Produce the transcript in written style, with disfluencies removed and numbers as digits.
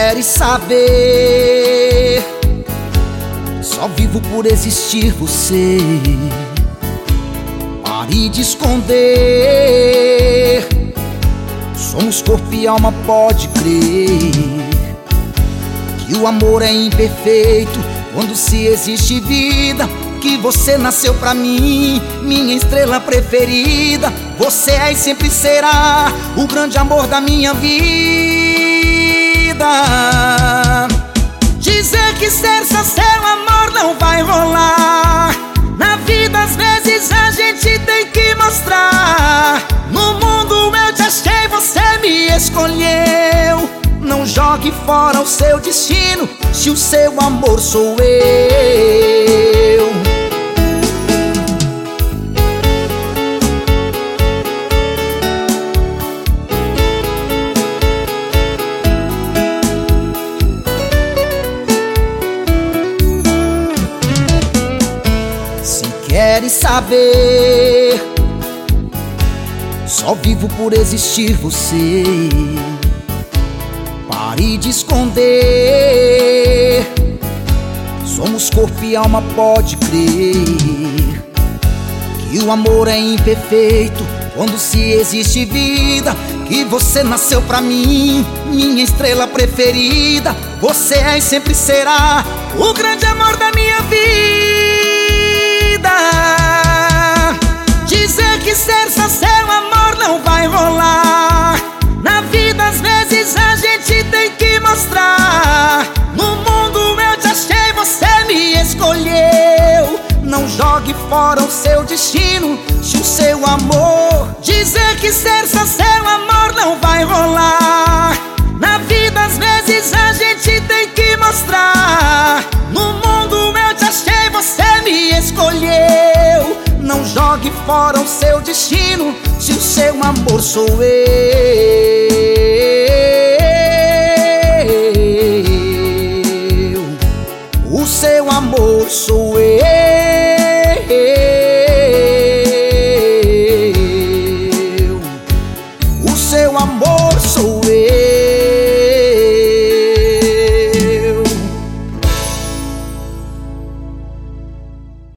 queres saber, só vivo por existir você. Pare de esconder, somos corpo e alma, pode crer que o amor é imperfeito quando se existe vida. Que você nasceu pra mim, minha estrela preferida. Você é e sempre será o grande amor da minha vida. Dizer que ser só seu amor não vai rolar. Na vida às vezes a gente tem que mostrar. No mundo eu te achei, você me escolheu. Não jogue fora o seu destino, se o seu amor sou eu. Se queres saber, só vivo por existir você. Pare de esconder, somos corpo e alma, pode crer que o amor é imperfeito quando se existe vida. Que você nasceu pra mim, minha estrela preferida. Você é e sempre será o grande amor da minha vida. Dizer que ser só seu amor não vai rolar. Na vida às vezes a gente tem que mostrar. No mundo eu te achei, você me escolheu. Não jogue fora o seu destino, se o seu amor. Dizer que ser só seu amor não vai rolar. Na vida às vezes a gente tem que mostrar. No mundo eu te achei, você me escolheu. Não jogue fora o seu destino, se o seu amor sou eu.